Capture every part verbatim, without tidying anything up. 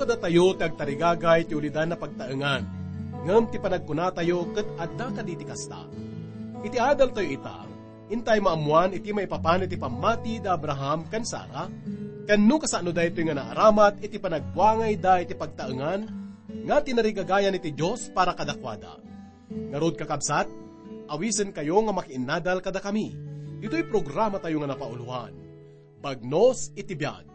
kada tayo ti agtarigagay ti ulidan na pagtaengan, ngem ti panagkuna tayo ket adda kaditi kasta. Iti adal tayo ita, intay maamuan iti maipapan iti pamati da Abraham kan Sara, kanno kasano da ito nga naaramat iti panagbuangay da iti pagtaengan, nga tinarigagayan iti Diyos para kadakwada. Ngarod kakabsat, awisen kayo nga makiinadal kada kami. Ito'y programa tayo nga napauluhan. Bagnos iti biyag.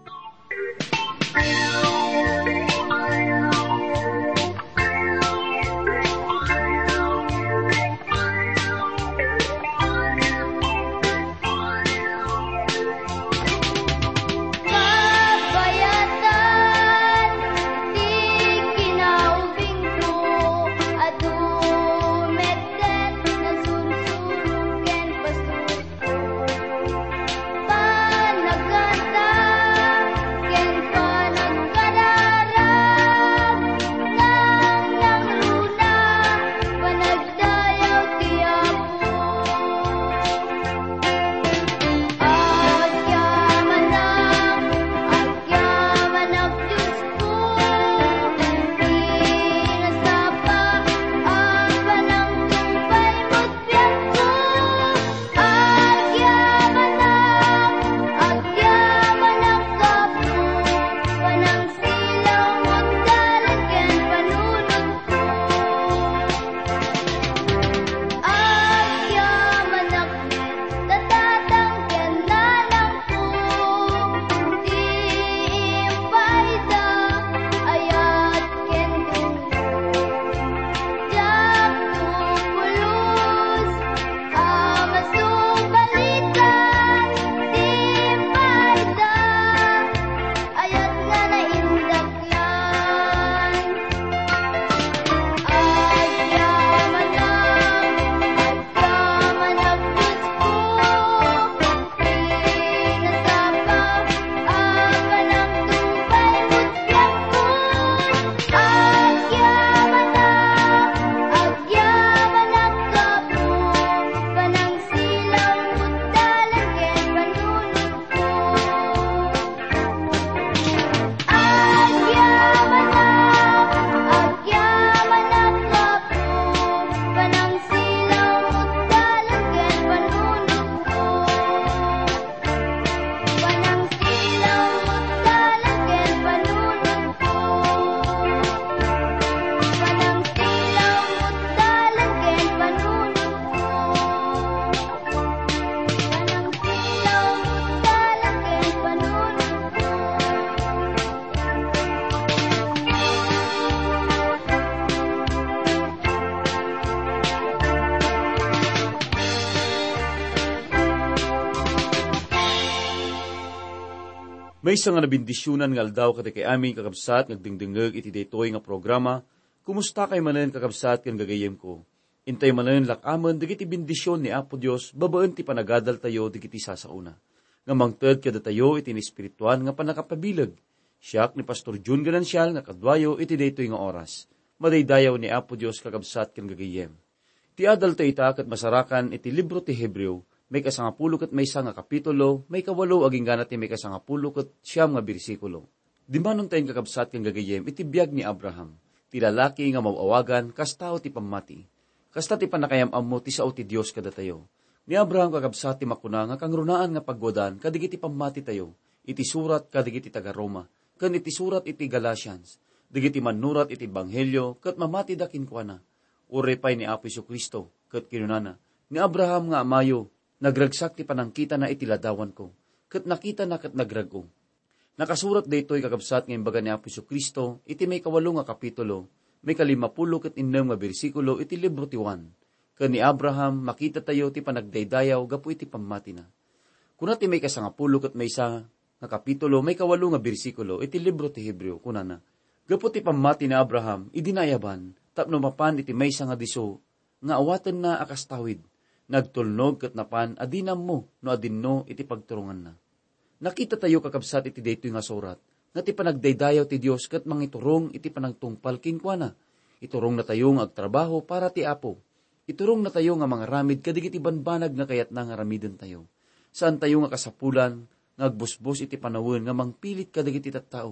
May isang nga nabindisyonan nga aldaw kati kay aming kakabsat nagdingdingag iti daytoy nga programa. Kumusta kay manen kakabsat kan gagayem ko? Intay manen lakaman digiti bindisyon ni Apo Dios babaan ti panagadal tayo digiti sasauna. Nga mangted kada tayo iti ni espirituan nga panakapabilag. Siyak ni Pastor June Ganancial nga kadwayo iti daytoy nga oras. Madaydayaw ni Apo Dios kakabsat kan gagayem. Ti adal tayo ita kat masarakan iti libro ti Hebreo. May kasangapulo kat may isang nga kapitulo, may kawalo aging ganat ti may kasangapulo kat siyam nga bersikulo. Di manon tayong kakabsat kang gagayem, iti biyag ni Abraham, ti lalaki nga mawawagan, kas tao ti pamati. Kasta ti panakayam mo, ti sao ti Diyos kada tayo. Ni Abraham kakabsat ti makuna nga kang runaan nga pagwadan, kadigiti pamati tayo, iti surat kadigiti taga Roma, kan iti surat iti Galatians, digiti manurat iti Banghelyo, kat mamati dakin kwa na. Urepay ni Apo Jesu-Kristo, kat kinunana. Ni Abraham nga amayo, nagragsak ti panangkita na itiladawan ko, kat nakita na kat nagrago. Nakasurat daytoy kakabsat ng imbaga ni Apo Jesu-Kristo, iti may kawalo nga kapitulo, may kalimapulo kat innem nga bersikulo, iti libro ti Juan. Kat ni Abraham, makita tayo ti panagdaydayaw, gapu iti pamati na. Kuna ti may kasangapulo kat may isa nga kapitulo, may kawalo nga bersikulo, iti libro ti Hebreo, kuna na. Gapu ti pamati ni Abraham, idinayaban, tapno mapan iti may isa nga diso, nga awatan na akastawid. Nagtulnog kat napan, adinam mo, no adinno iti pagturungan na. Nakita tayo kakabsat iti daytoy nga surat, nga ti panagdaydayaw ti Dios kat mangiturong iti panagtungpal kinkwana. Iturong na tayo nga agtrabaho para ti Apo. Iturong na tayo nga mga ramid kadigiti banbanag nga kayat na nga ramiden tayo. Saan tayo nga kasapulan, nga agbusbos iti panawin nga mangpilit kadigiti tattao.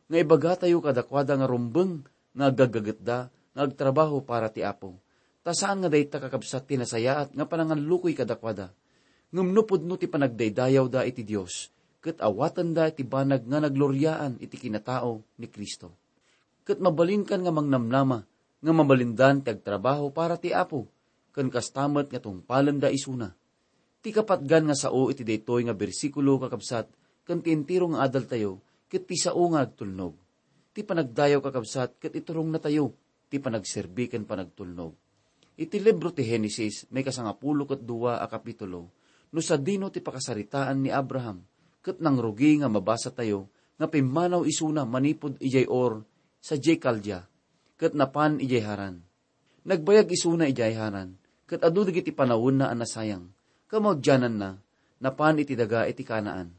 nga ibaga tayo kadakwada nga rumbeng nga gagagatda nga agtrabaho para ti Apo. Ta saan nga dayta kakabsat ti nasayaat nga pananganlukoy kadakwada. Ngumnupod no ti panagdaydayaw da iti Dios, ket awatan da iti banag nga nagloryaan iti kinatao ni Kristo. Ket mabalinkan nga mangnamnama, nga mabalindan ti agtrabaho para ti Apo, ken kastamet nga tungpalan da isuna. Ti kapatgan nga sao iti daytoy nga bersikulo kakabsat, ken ti entiro nga adal tayo, ket ti sao nga agtulnog. Ti panagdayaw kakabsat, ket iturong na tayo, ti panagserbi ken panagtulnog. Iti libro ti Henesis, may kasangapulo ket dua a kapitulo, no sa dino ti pakasaritaan ni Abraham, ket nang rugi nga mabasa tayo, nga pimanaw isuna manipod ijay or sa jay Kaldya, ket napan ijay haran. Nagbayag isuna ijay haran, ket adu dagiti panawon na anasayang, kamagyanan na, napan iti daga iti Kanaan.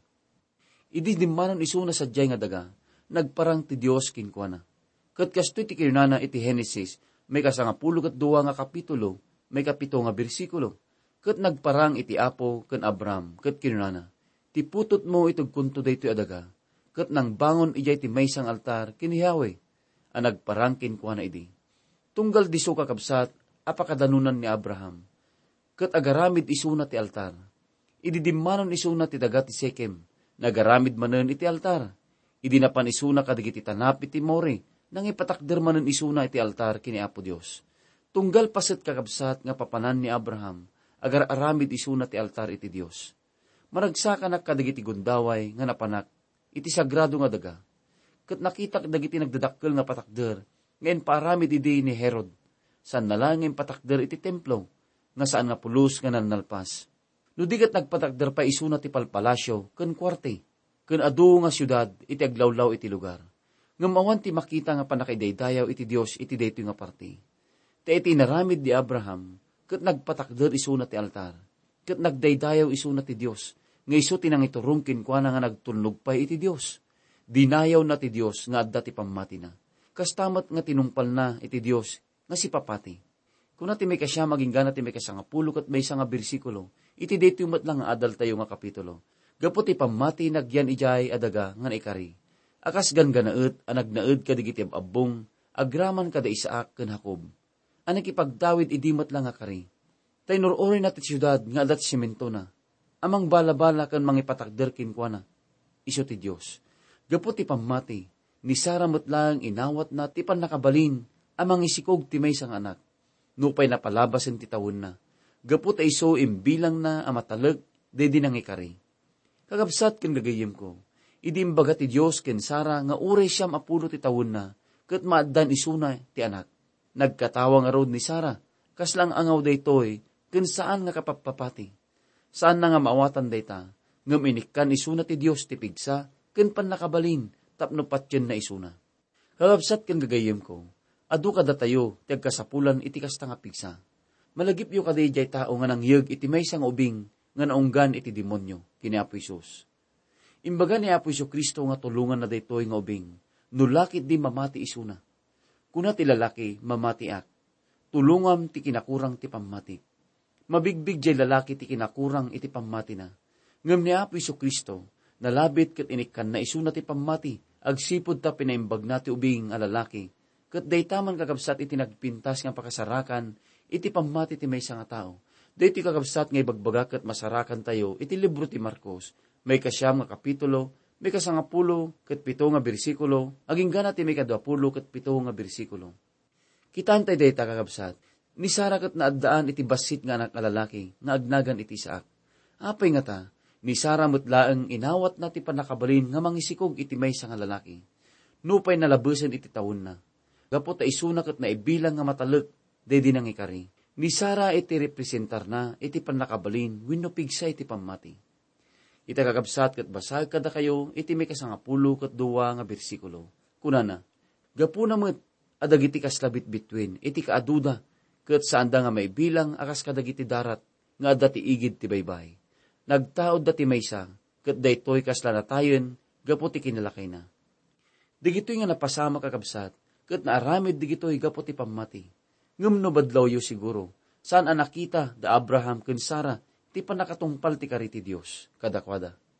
Idi dimmanon isuna sa jay nga daga, nagparang ti Dios kinkwana. Ket kastoy ti kinunana iti Henesis, may kasangapulo ket dua nga kapitulo, may kapito nga bersikulo. Ket nagparang iti Apo ken Abram, ket kinunana, ti putot mo itog kunto daytoy adaga, ket nang bangon ijay ti maysang altar ken Yahweh, a nagparang kinkwana idi. Tunggal diso kakabsat, apakadanunan ni Abraham, ket agaramid isuna ti altar. Ididimmanon isuna ti daga ti Sekem, nagaramid manen iti altar. Idinapan isuna kadigiti tanap iti More, nang ipatakder manen isuna iti altar kini Apo Dios. Tunggal paset kakabsat nga papanan ni Abraham, agar aramid isuna ti altar iti Dios. Maragsakan na kadigiti gundaway nga napanak, iti sagrado nga daga. Ket nakitak dagiti nagdadakkel nga patakder, ngayon paaramid idi ni Herod, saan nalangin patakder iti templo, nga saan nga pulos nga nanalpas. Nudigat nagpatakder pa isuna ti palpalasyo, ken kwarte, ken adu nga syudad iti aglawlaw iti lugar. Ngamawan ti makita nga panakaidaydayaw iti Dios iti daytoy nga parti. Ti iti naramid di Abraham, ket nagpatakder isuna ti altar, ket nagdaydayaw isuna ti Dios, nga iso tinang iturong kinkwana nga nagtulnog pa iti Dios. Dinayaw na ti Dios nga adda ti pamati na. Kastamat nga tinungpal na iti Dios nga si papati. Kung nati may kasya maging gana ti may kasangapulo ket may nga bersikulo, iti daytoy met lang nga adal tayo nga kapitulo. Gapu ti pamati nagyan ijay adaga nga naikari. Akas ganganaet a nagnaed kadigiti ababong, agraman kada Isaak ken Jacob. Anak ipagdawid idimat lang nga kari. Tay nurorin na ti syudad nga adat simento na. Amang balabala kan mangipatakder kinkwana. Iso ti Dios. Gapu ti pamati, ni Sara met lang inawat na ti panakabalin, amang isikog ti maysang anak. Nupay napalabasen ti tawon na. Gapu ta iso imbilang na amataleg, dedi nang ikari. Kagabsat ken gagayem ko, idi imbaga ti Dios ken Sara nga uray siyam apulo ti tawon na, ket maaddan isuna ti anak. Nagkatawa nga rod ni Sara, kaslang angaw daytoy, ken saan nga kapapapati. Saan na nga maawatan dayta, ngem inikkan isuna ti Dios ti pigsa, ken pan nakabalin, tapno patyen na isuna. Kagabsat ken gagayem ko, adu kada tayo, ti agkasapulan iti kasta nga pigsa. Malagip yu kada ijay tao nga nangyeg iti maysang ubing, nga naunggan iti demonyo, kini Apo Isus. Imbaga ni Apo Isu Kristo nga tulungan na daytoy nga ubing, nulakit di mamati isuna. Kuna ti lalaki, mamati ak. Tulungam ti kinakurang ti pamati. Mabigbig jay lalaki ti kinakurang iti pamati na. Ngem ni Apo Isu Kristo, nalabit ket inikkan na isuna ti pamati, agsipod ta pinaimbag na ti ubing a lalaki, ket daytaman kakabsat iti nagpintas nga pakasarakan, iti pamati ti maysa nga tao. Dayti kakabsat nga ibagbaga ket masarakan tayo, iti libro ti Marcos, may kasyam nga kapitulo, may kasangapulo ket pito nga bersikulo, aging gana ti may kadwapulo ket pito nga bersikulo. Kitaan tayo dayta kakabsat, ni Sara ket naaddaan iti basit nga anak lalaki, nga agnagan iti Isaak. Apay nga ta, ni Sara metlaeng inawat na ti panakabalin nga mangisikog iti maysa nga lalaki. Nupay nalabusen iti tawon na. Gapu ta isuna ket naibilang nga matalek, dedi nang ikari. Ni Sara iti representar na iti panakabalin, wenno pigsa iti pamati. Iti kakabsat ket basag kada kayo, iti may kasangapulo ket dua nga bersikulo. Kunana, gapu na met, adagiti kaslabit between, iti kaaduda, ket saanda nga may bilang akas kadagiti darat, nga adda ti igid ti baybay. Nagtaod da ti maysa, ket daytoy kaslanatayen, gapu ti kinalakay na. Digitoy nga napasama kakabsat, ket naaramid digitoy gapu ti pamati. Ngem no badlaw yu siguro, saan anakita da Abraham ken Sara, ti panakatungpal ti kariti Dios, kadakwada.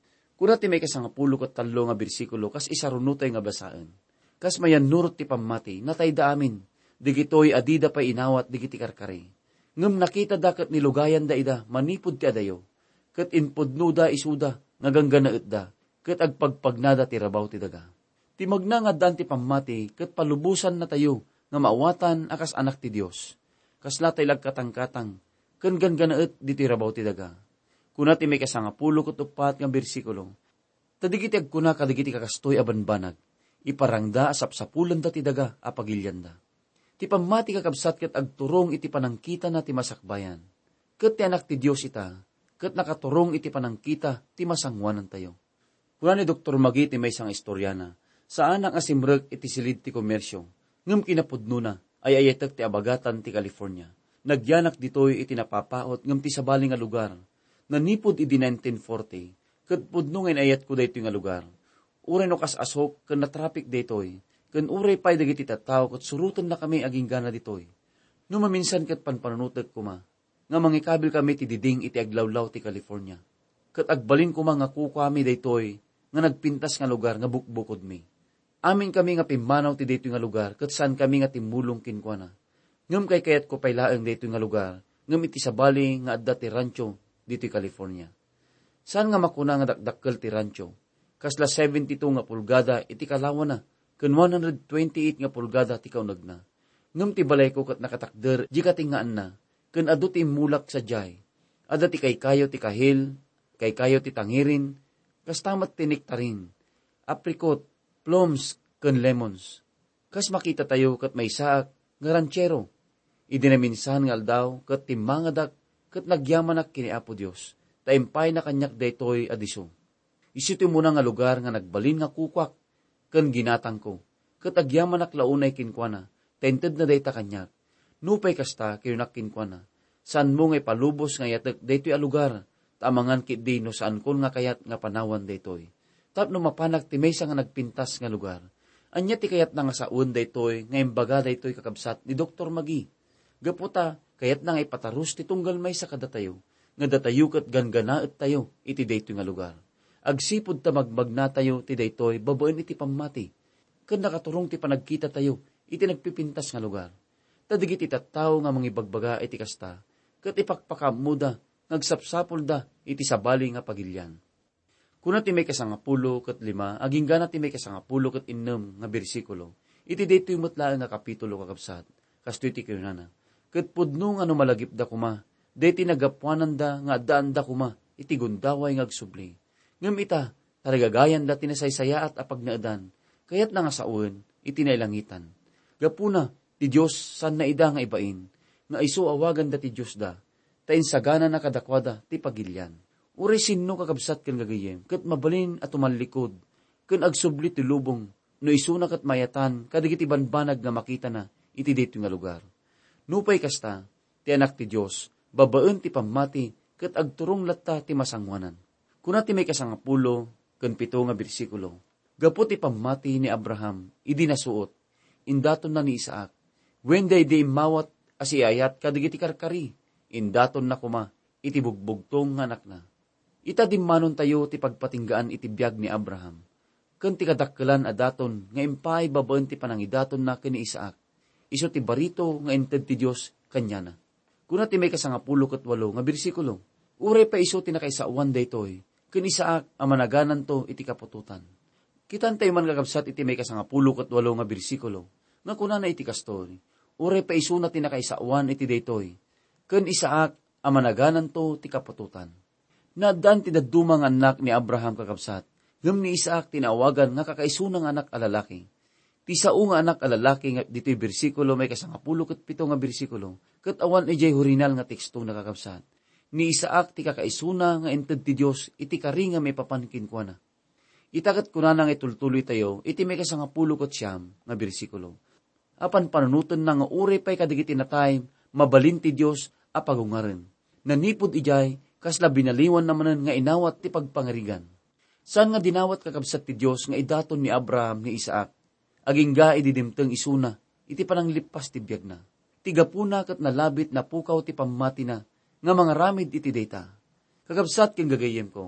Kuna ti may kasangapulo kat talo nga bersikulo, kas isarunutay nga basaan. Kas mayan nurot ti pamati, natay da amin, digitoy adida pa inawat, digiti karkari. Ngem nakita dakat nilugayan da ida, manipod ti adayo, kat inpudno da isuda, nga gangganaet da, kat agpagpagnada ti rabaw ti daga. Ti magna nga dan ti pamati, kat palubusan na tayo, nga maawatan akas anak ti Dios. Kas latay lagkatang-katang, kan gangganaet di ti rabaw ti daga. Kuna ti may kasangapulo kat upat nga bersikulo, tadigiti agkuna kadigiti kakastoy abanbanag, iparangda asapsapulan da ti daga apagilyan da. Ti pamati kakabsat kat agturong iti panangkita na ti masakbayan. Kat ti anak ti Dios ita, kat nakaturong iti panangkita ti masangwanan tayo. Kuna ni Doktor Magi ti may isang istoryana, saan ang asimrek iti silid ti komersyo, ngem kinapudno na, ay ayatek ti abagatan ti California. Nagyanak ditoy iti napapaot ngem ti sabali nga lugar, nanipod iti nineteen forty, kat pudno ngayon ayat ko daytoy nga lugar. Uray no kas asok, kan na-traffic daytoy, kan uray pa'y dagiti tattao, kat surutan na kami aging gana ditoy. No maminsan kat panpanunutek kuma, nga mangikabil kami ti diding iti aglawlaw ti California. Kat agbalin kuma nga kukami daytoy, nga nagpintas nga lugar nga bukbukod mi. Amin kami nga pimanaw ti daytoy nga lugar, kat saan kami nga timulong kinkwana. Ngem kay kayat ko paylaeng daytoy nga lugar, ngem iti sabali nga adda ti rancho dito'y California. Saan nga makuna nga dakdakkel ti rancho? Kasla seventy-two nga pulgada iti kalawa na, kan one hundred twenty-eight nga pulgada ti kaunag na. Ngem ti balay ko kat nakatakder, di katingaan na, kan adu ti mulak sa jay. Ada ti kaykayo ti kahil, kaykayo ti tangirin, kas tamat tiniktarin, apricot, plums, kan lemons. Kas makita tayo kat may saak, nga ranchero. Idinaminsan nga aldaw, kat timangadak, kat nagyamanak kini Apo Dios, taimpay na kanyak daytoy adiso. Isito mo na nga lugar nga nagbalin nga kukwak, kan ginatang ko, kat agyamanak launay kinkwana, tented na dayta kanyak. Nupay kasta kayunak kinkwana, saan mo ngay palubos nga yatek daytoy a lugar, tamangan kit di no saan kon nga kayat nga panawan daytoy. Tapno mapanak ti maysa nga nagpintas nga lugar, anya ti kayat na nga saun daytoy, nga imbaga daytoy kakabsat ni Doktor Magi. Gaputa, kayat na nga ipatarus ti tunggal may sa kadatayo, nga datayo kat ganganaet tayo, iti daytoy nga lugar. Agsipod ta magmagna tayo, ti daytoy, babaen iti pamati. Kan nakaturong ti panagkita tayo, iti nagpipintas nga lugar. Tadigit itattao nga mangibagbaga iti kasta, kat ipakpakamuda, ngagsapsapol da, iti sabali nga pagilyan. Kuna ti may kasangapulo kat lima, aging gana ti may kasangapulo kat innem nga bersikulo, iti daytoy mutlaan nga kapitulo kakabsat, kastoy ti kayunana. Kat pudno nga numalagip da kuma, deti nagapuanan da nga daan da kuma, iti gundaway nga agsubli. Ngem ita, tarigagayan da tinasaysaya at apagnaadan, kayat na nga saun, iti nailangitan. Gapuna, ti Diyos san na ida nga ibain, nga iso awagan da ti Diyos da, tain sagana na kadakwada ti pagilyan. Uri sinno kakabsat kan gagayem, kat mabalin at umalikod, kan agsubli ti lubong, no iso na kat mayatan, kadigiti banbanag nga makita na, iti dito nga lugar. Nupay kasta, ti anak ti Diyos, babaen ti pamati, kat agturong latta ti masangwanan. Kuna ti may kasangapulo, kan pito nga bersikulo, gapu ti pamati ni Abraham, idi nasuot, indaton na ni Isaac, wenday di mawat asiayat kadigiti karkari, indaton na kuma, iti bugbugtong anak na. Ita dimmanon tayo ti pagpatinggaan iti biyag ni Abraham, kan ti kadakkelan adaton, nga impay babaen ti panangidaton na kini Isaac, iso ti barito nga inted ti Diyos kanya na. Kuna ti may kasangapulo kat walo nga bersikulo, uray pa iso ti nakaisawan daytoy, ken Isaac amanaganan to iti kapututan. Kitan tayo man kakabsat iti may kasangapulo kat walo nga bersikulo, nga kuna na iti kastori, uray pa iso na ti nakaisawan iti daytoy, ken Isaac amanaganan to ti kapututan. Nadaan ti dadumang anak ni Abraham kakabsat, ngem ni Isaac tinawagan nga kakaisunang anak alalaki. Ti sao nga anak alalaki nga dito'y bersikulo may kasangapulo ket pito nga bersikulo, ket awan ijay hurinal nga teksto nakakabsat. Ni Isaac ti kakaisuna nga ented ti Dios iti kari nga may papankin kwa na. Itakat kunana nga itultuloy tayo, iti may kasangapulo ket siyam nga bersikulo. Apan panunutan na nga uri pa'y kadigiti na time, mabalin ti Dios apagungaren. Nanipod ijay, kasla binaliwan namanen nga inawat ti pagpangarigan. Saan nga dinawat kakabsat ti Dios nga idaton ni Abraham ni Isaac? Aging ga ididimteng isuna, iti pananglipas ti biyag na. Tigapuna kat nalabit na pukaw ti pamati na, nga mga ramid iti data. Kakabsat king gagayem ko,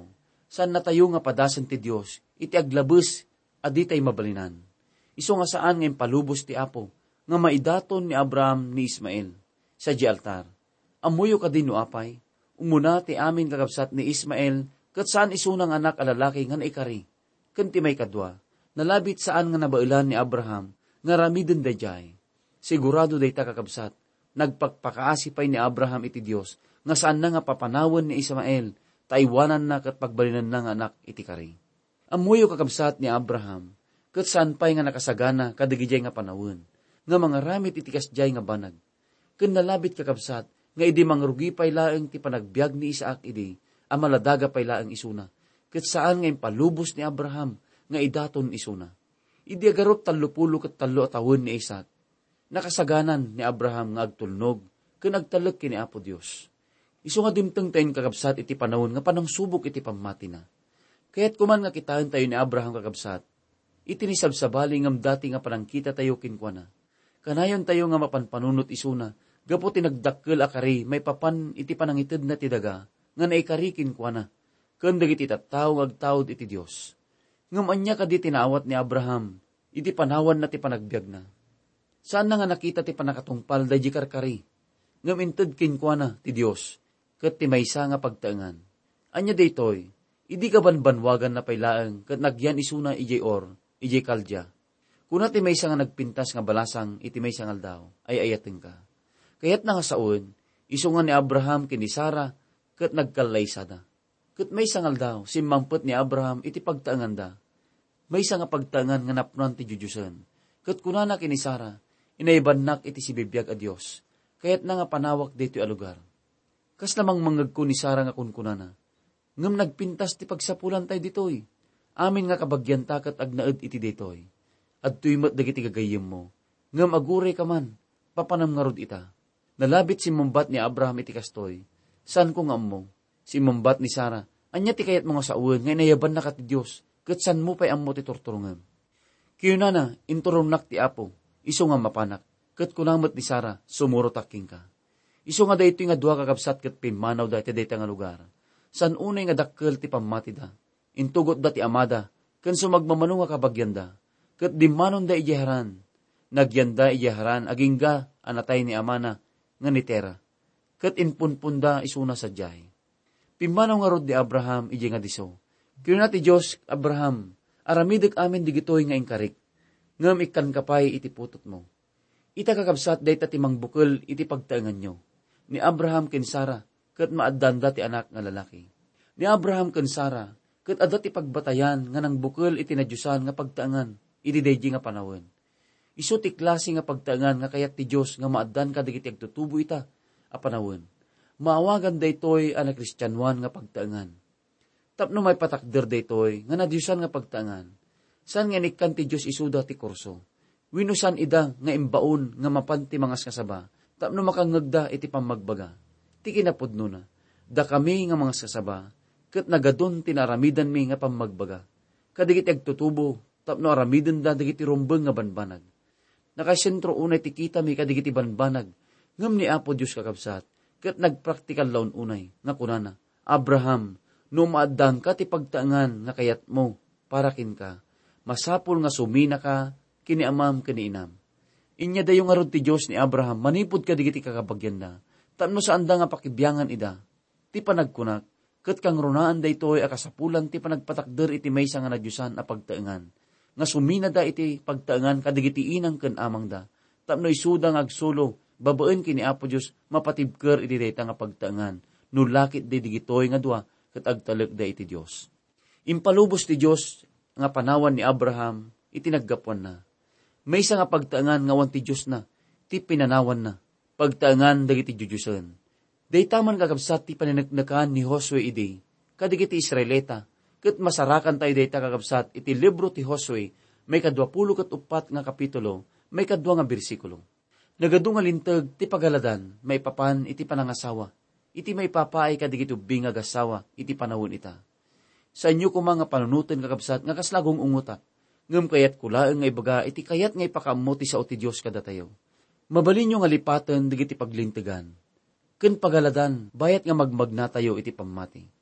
saan na tayo nga padasan ti Dios, iti aglabes, adi tay mabalinan. Iso nga saan nga palubos ti Apo, nga maidaton ni Abraham ni Ismael, sa di altar. Amuyo ka din no apay, umuna ti amin kakabsat ni Ismael, kat saan isunang anak alalaki nga naikari, kanti may kadwa, nalabit saan nga nabailan ni Abraham, nga ramiden dayjay. Sigurado day ta kakabsat, nagpagpakaasipay ni Abraham iti Dios, nga saan na nga papanawan ni Ismael, taiwanan na kat pagbalinan na nga anak iti kari. Amuyo kakabsat ni Abraham, kat saan pa'y nga nakasagana kadigijay nga panawin, nga mga ramit iti kasjay nga banag. Kun nalabit kakabsat, nga idi mangrugi pa'y laeng ti panagbiag ni Isaac idi, amaladaga pa'y laeng isuna, kat saan nga impalubos ni Abraham, nga idaton isuna. Idi agarot talupulo kat talo atawin ni Isaac, nakasaganan ni Abraham nga agtulnog, kun agtalag kini Apo Dios. Isu nga dimteng tayo kakabsat iti panahon nga panang subok iti pamati na. Kaya't kuman nga kitaan tayo ni Abraham kakabsat, iti nisabsabali ngam dati nga panangkita tayo kinkwana. Kanayon tayo nga mapanpanunot isuna, gapo tinagdakkel akari may papan iti panangitid na tidaga, nga naikari kinkwana, kun dagiti tattao agtawd iti Dios. Ngam anya kadi tinawat ni Abraham, iti panawan na ti panagbiag na. Saan na nga nakita ti panakatungpal da di karkari, ngam inted kinkwana ti Dios, kat ti maysa nga pagtaengan. Anya daytoy, idi ka banbanwagan na paylaeng, kat nagyan isuna ijay or, ijay kaldya. Kuna ti maysa nga nagpintas nga balasang, iti maysa nga aldaw, ay ayating ka. Kayat na nga saon, iso nga ni Abraham kini Sara, kat nagkalaysada. Kat maysa nga aldaw, simmampet ni Abraham, iti pagtaengan da. Maysa nga pagtaengan nga napnan ti Jujusen. Kat kuna na kini Sara, inaibannak iti si bibiyag a Dios. Kayat na nga panawak dito alugar. Kas namang mangagko ni Sara nga kunkunana. Ngam nagpintas ti pagsapulan tayo ditoy. Amin nga kabagyan takat agnaed iti ditoy. At tuymat dagiti gagayem mo. Ngam agure ka man, papanam nga rod ita. Nalabit si mumbat ni Abraham iti kastoy. San ko nga mo? Si mumbat ni Sara. Anya ti kayat mga sauen, ngay nayaban na ka ti Diyos. Kat san mo pa'y ammo ti turturungan. Kiyunana, inturumnak ti Apo. Iso nga mapanak. Kat kunamot ni Sara, sumuro taking ka. Iso nga dayto nga dua kakabsat kat pinmanaw da iti dayta nga lugar. San unay nga dakkel ti pamati da. Intugot da ti amada, kan sumagmamano nga kabagyan da. Kat dimanon da iyaharan. Nagyanda iyaharan, agingga anatay ni amana, nga nitera. Kat inpunpunda isuna sa jay. Pimanaw nga rod di Abraham, ije nga diso. Kaya na ti Diyos, Abraham, aramidik amin digitoy nga inkarik. Ngam ikan kapay iti putot mo. Ita kakabsat day ta timang bukol iti pagtaengan nyo. Ni Abraham ken Sara, kat maaddanda ti anak nga lalaki. Ni Abraham ken Sara, kat adat ti pagbatayan nga nang bukol iti nadyusan nga pagtaengan, iti daydi nga panawin. Isu ti klase nga pagtaengan nga kayat ti Diyos nga maaddan ka dagiti agtutubo ita, a panawin. Maawagan daytoy ana Kristiyanuan nga pagtaengan. Tapno may patakder daytoy nga nadyusan nga pagtaengan. San nga nikan ti Diyos isuda ti kurso. Winusan ida nga imbaon nga mapanti mangas kasaba. Tapno makangagda iti pamagbaga. Ti kinapudno na. Da kami nga mga kasaba. Kat nagadon tinaramidan mi nga pamagbaga. Kadigiti agtutubo. Tapno aramiden da digiti rumbeng nga banbanag. Nakasentro unay ti kita mi kadigiti banbanag. Ngam ni Apo Diyos kakabsat. Kat nagpraktikal laun unay. Nga kunana. Abraham, no maaddang ka ti pagtaengan nga kayat mo. Parakin ka. Masapul nga sumina ka. Kini amam kini inam. Inya dayo nga rod ti Diyos ni Abraham, manipod ka digiti kakabagyan na. Tapno saan da nga pakibiyangan ida. Ti panagkunak, kat kang runaan da ito'y akasapulan ti panagpatakder iti maysa nga nadyusan a pagtaengan. Nga sumina da iti pagtaengan kadigiti inang ken amang da. Tapno isuda nga agsulo, babaen kini Apo Diyos, mapatibker iti dayta nga pagtaengan. Nulakit di digito'y nga dua, kat agtalek da iti Diyos. Impalubos ti Diyos nga panawan ni Abraham, iti naggapuan na. May isa nga pagtaengan nga wan ti Diyos na, ti pinanawan na, pagtaengan dagiti Jujusen. Daytaman kakabsat ti paninagnakan ni Josue idi, kadigiti Israelita, ket masarakan tayo dayta kakabsat iti libro ti Josue, may kadwapulo ket upat nga kapitulo, may kadwa nga bersikulo. Nagadu nga linteg ti pagaladan, may papan iti panangasawa, iti may papaay kadigiti ubing nga gasawa, iti panawon ita. Sa inyo ko mga panunutin kakabsat nga kaslagong ungutak, ngem kayat kulaeng nga ibaga, iti kayat nga ipakaammo ti sao ti Diyos kada tayo. Mabalin nyo nga lipaten digiti paglintegan. Ken pagaladan, bayat nga magmagna tayo iti pamati.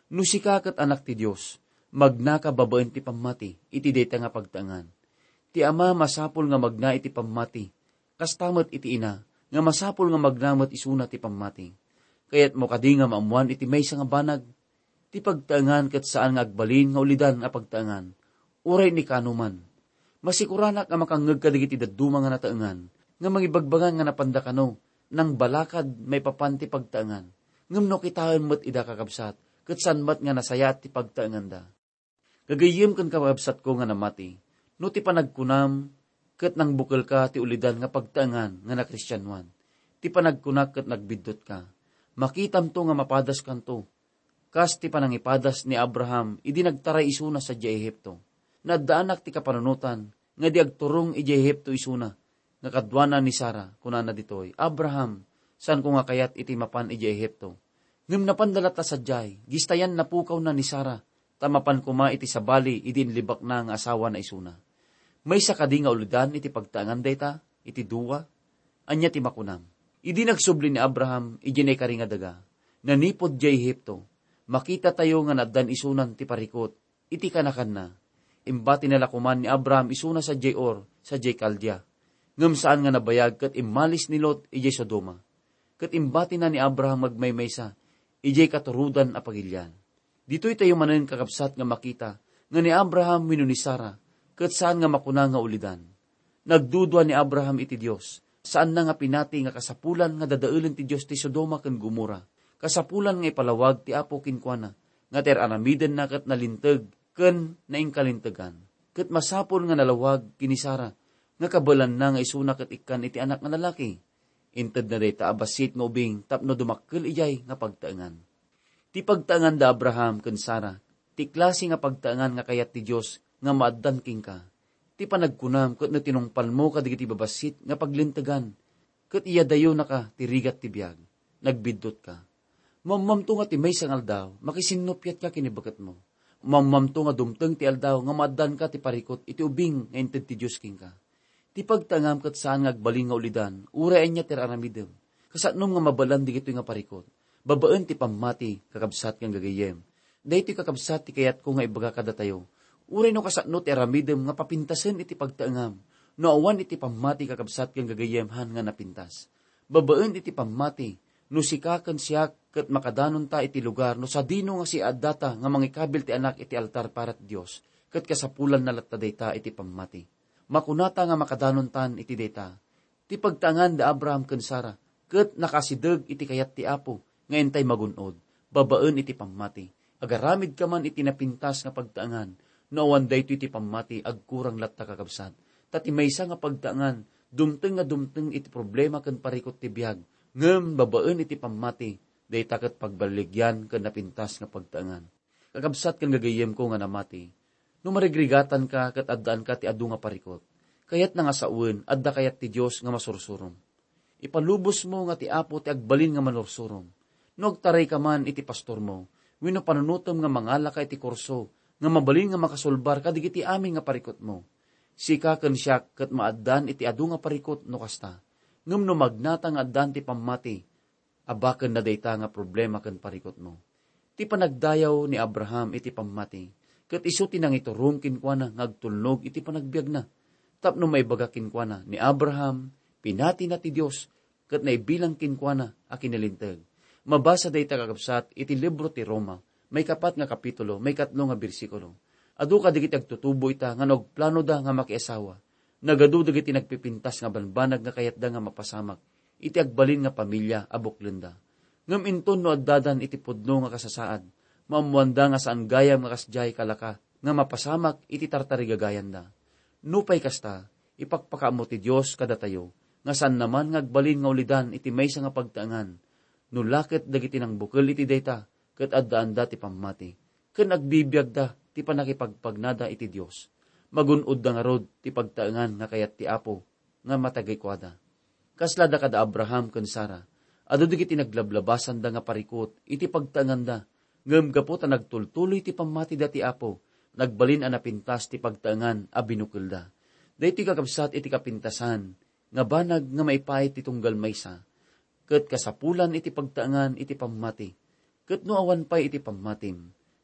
No sika ket anak ti Dios, magna ka babaen ti pamati, iti dayta nga pagtaengan. Ti ama masapul nga magna iti pamati, kastamet iti ina, nga masapul nga magnamet isuna ti pamati. Kayat mo kadi nga maamuan iti maysa nga banag, ti pagtaengan ket saan nga agbalin nga ulidan nga pagtaengan, uray ni kanuman. Masikuranak nga makangeg kadigiti dadduma nga nataengan, nga mangibagbangan nga napandakano, nang balakad may papanti pagtaengan. Ngem no kitaen met ida kakabsat, ket san met nga nasayat ti pagtaengan da. Gagayem ken kakabsat ko nga namati, no ti panagkunam, ket nang bukal ka ti ulidan nga pagtaengan nga na Kristyanuan. Ti panagkunak ket nagbidot ka. Makitam to nga mapadas kanto. Kas ti panangipadas ni Abraham, idi nagtaray isuna sa Egypto. Nadaanak ti kapanunutan, nga di agturong iti Egypto isuna, nga kadwana ni Sara, kunana ditoy, Abraham, saan ko nga kayat iti mapan iti Egypto? Ngem napandalata sa jay, gistayan napukaw na ni Sara, tamapan kuma iti sabali, idin libak na nga asawa na isuna. May sakadi nga ulidan iti pagtaangan dayta, iti duwa, anya ti makunam. Idi nagsubli ni Abraham, iti na karinga daga, nanipod jay Egypto, makita tayo nga naddan isunan ti parikot, iti kanakan na. Imbati nalakuman ni Abraham isuna sa Jor, sa Jay Caldea. Ngem saan nga nabayag ket imalis ni Lot ijay Sodoma. Ket imbati na ni Abraham magmaymaysa, ijay katurudan a pagilyan. Dito'y tayo manen kakabsat nga makita, nga ni Abraham wino ni Sara, ket saan nga makuna nga ulidan. Nagdudwa ni Abraham iti Dios, saan na nga pinati nga kasapulan nga dadaelen ti Dios ti Sodoma ken Gomora. Kasapulan nga ipalawag ti Apo kinkwana, nga ter aramiden na ket nalinteg, ken naingkalintegan. Ket masapol nga nalawag kini Sara, nga kabalan na nga isuna ket ikkan iti anak nga lalaki. Inted na day taabasit nga ubing tapno dumakkel ijay nga pagtaengan. Ti pagtaengan da Abraham ken Sara, ti klase nga pagtaengan nga kayat ti Dios nga maaddan king ka. Ti panagkunam ket no tinungpal mo kadigiti babasit nga paglintegan, ket iya dayo na ka ti rigat ti biag. Nagbidot ka. Mamamto nga ti maysa nga aldaw, makisinupyat ka kinibagat mo. Mamamto nga dumteng ti aldaw nga maaddan ka ti parikot iti ubing nga inted ti Dios king ka. Ti pagtangam ket saan nga agbaling nga ulidan, urayan niya ter aramidem. Kasatnom nga mabalan di gitoy nga parikot. Babaen ti pamati kakabsat kang gagayem. Daytoy kakabsat ti kayat ko nga ibaga kada tayo. Uray no kasatno ti aramidem nga papintasen iti pagtangam. No awan iti pamati kakabsat kang gagayem han nga napintas. Babaen iti pamati no sikaken siya ket makadanon ta iti lugar no sadino nga si addata nga mangikabil ti anak iti altar para ti Dios ket kasapulan na latta dayta iti pamati. Makunata nga makadanon tan iti dayta. Ti pagtangan da Abraham ken Sara ket nakasideg iti kayat ti Apo nga entay magunod. Babaen iti pamati. Agaramid ka man iti napintas nga pagtaangan. No awan daytoy iti pamati agkurang latta kakabsat. Tati maysa nga pagtaangan dumteng nga dumteng iti problema ken parikot ti biag. Ngem babaen iti pamati dayta ket pagbaligyan ken napintas nga pagtaangan. Kakabsat ken gagayem ko nga namati. No marigrigatan ka ket addaan ka ti adu nga parikot. Kayat na nga sauen adda kayat ti Dios nga masursurom. Ipalubos mo nga ti Apo ti agbalin nga manursurom. No agtaray ka man iti pastor mo, wenno panunutom nga mangala ka iti kurso, nga mabalin nga makasulbar kadigiti amin nga parikot mo. Sika ken siya ket maaddan iti adu nga parikot no kasta. Ngem no magnata nga addan ti pamati, abaken na dayta nga problema ken parikot mo. Ti panagdayaw ni Abraham iti pamati, ket isu tinangiturom kinkwana ngagtulnog iti panagbiag na. Tapno may baga kinkwana ni Abraham, pinati na ti Dios, ket naibilang kinkwana a kinalinteg. Mabasa dayta kakabsat iti libro ti Roma, may kapat nga kapitulo, may katlo nga bersikulo. Adu kadigiti agtutubo ita nga nagplano da nga makiasawa. Nagadu dagiti nagpipintas nga banbanag nga kayat da nga mapasamak. Iti agbalin nga pamilya abuklen da. Ngem inton no addadan iti pudno nga kasasaad, maamuanda nga saan gayam nga kasjay kalaka nga mapasamak iti tartarigagayan da. Nupay kasta, ipakpakaamo ti Dios kada tayo, nga saan naman nga agbalin nga ulidan iti maysa nga pagtaangan. Nulakit dagiti nang bukal iti dayta, ket addaan da ti pamati. Ken agbibiyag da ti panakipagpagnada iti Dios. Magunod da nga rod ti pagtaangan nga kayat ti Apo nga matagay kwada. Kasla da kada Abraham ken Sara, adu digiti naglablabasan da nga parikot iti pagtaangan da. Ngem gapot a nagtultuloy ti pamati da ti Apo, nagbalin a napintas ti pagtaangan a binukil da. Daytoy kakabsat iti kapintasan, nga banag nga maipait ti tunggal maysa, ket kasapulan iti pagtaangan iti pamati, ket no awan pay iti pamatim,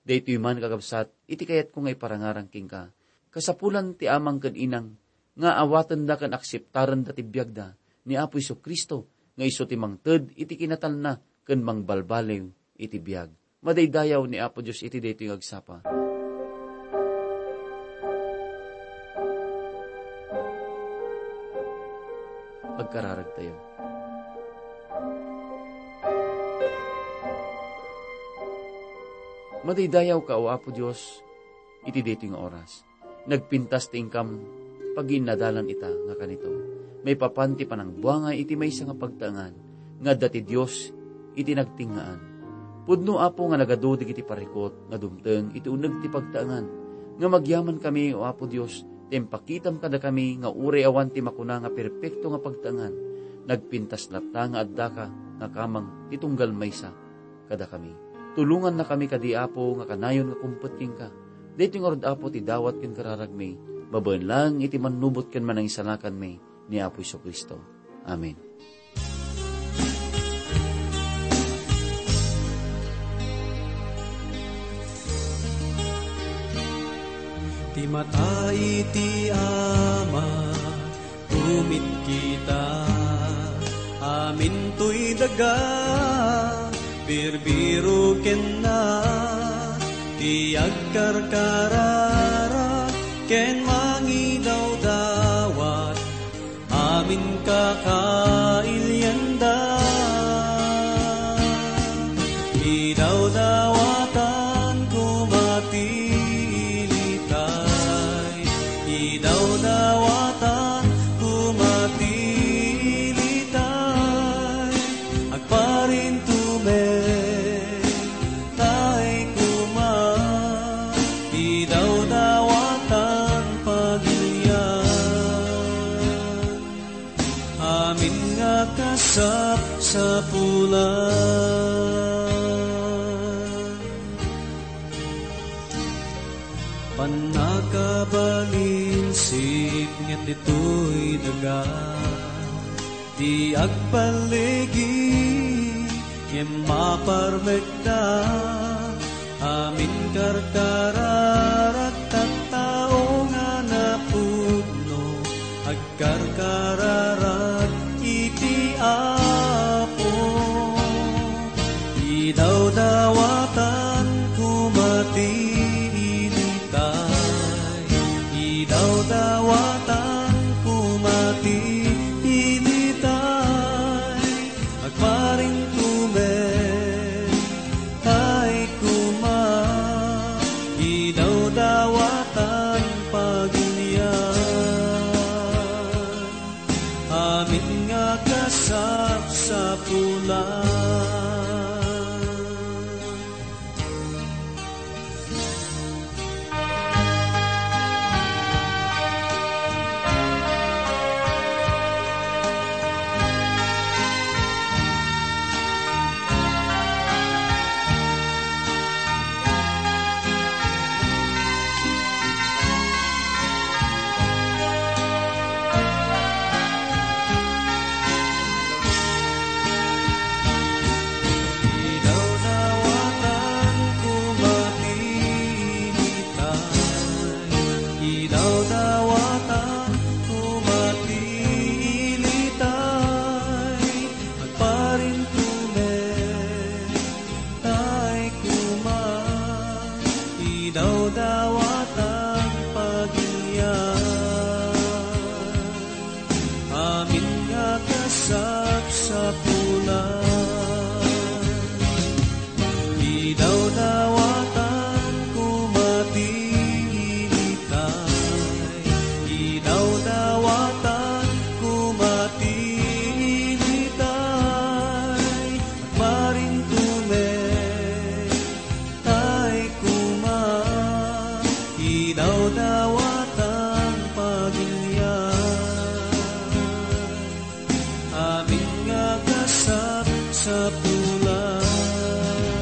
Daytoy man kakabsat, iti kayat ko nga iparangarang king ka. Kasapulan ti amang kan inang, nga awatan da kan akseptaran da tibiyag da, ni Apo Isu Kristo, nga iso ti mangted, iti kinatal na, kan mangbalbalew, iti biyag. Madaydayaw ni Apo Diyos iti daytoy agsapa. Pagkararag tayo. Madaydayaw ka o Apo Diyos, iti daytoy nga oras. Nagpintas ti ingkam, paginadalan ita nga kanito. May papanti pa ng buwanga iti may nga pagtangan, nga dati Diyos iti nagtingaan. Pudno Apo nga nagado digiti parikot, nga dumteng iti uneg ti pagtangan, nga magyaman kami o Apo Diyos, tempakitam kada kami nga uri awan ti makuna nga perpekto nga pagtangan, nagpintas lapta nga adda ka, nga kamang titunggal maysa kada kami. Tulungan na kami kadi Apo nga kanayon nga kumpet king ka. Dito nga rod Apo ti dawat ken kararag may, babaen lang iti manubot ken manang isalakan may, ni Apo Isu Kristo. Amen. Ti matay ti Ama, tumit kita, amin to'y daga, birbiro ken na, ti agkarkarara, ken mangidaw dawat, amin kakailyanda. Idaw dawatan kumatilitay, idaw dawatan kumatilitay, agparin tume, tay kuma, idaw dawatan pagilyan, amin nga kasap sa pulan. Panakabalinsip nga dito'y daga, di agbaligi, kem maparmekta, amin karkararat tattao nga napudno, agkarkararat iti Apo, idaw dawatan kumati. Dawatan kumati ilitay, agparing tume, tay kuma, idaw dawatan pagilian, amin nga kasap sa pulan.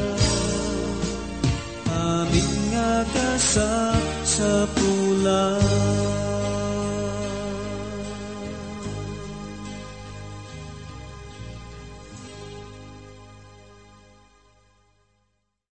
Sa pula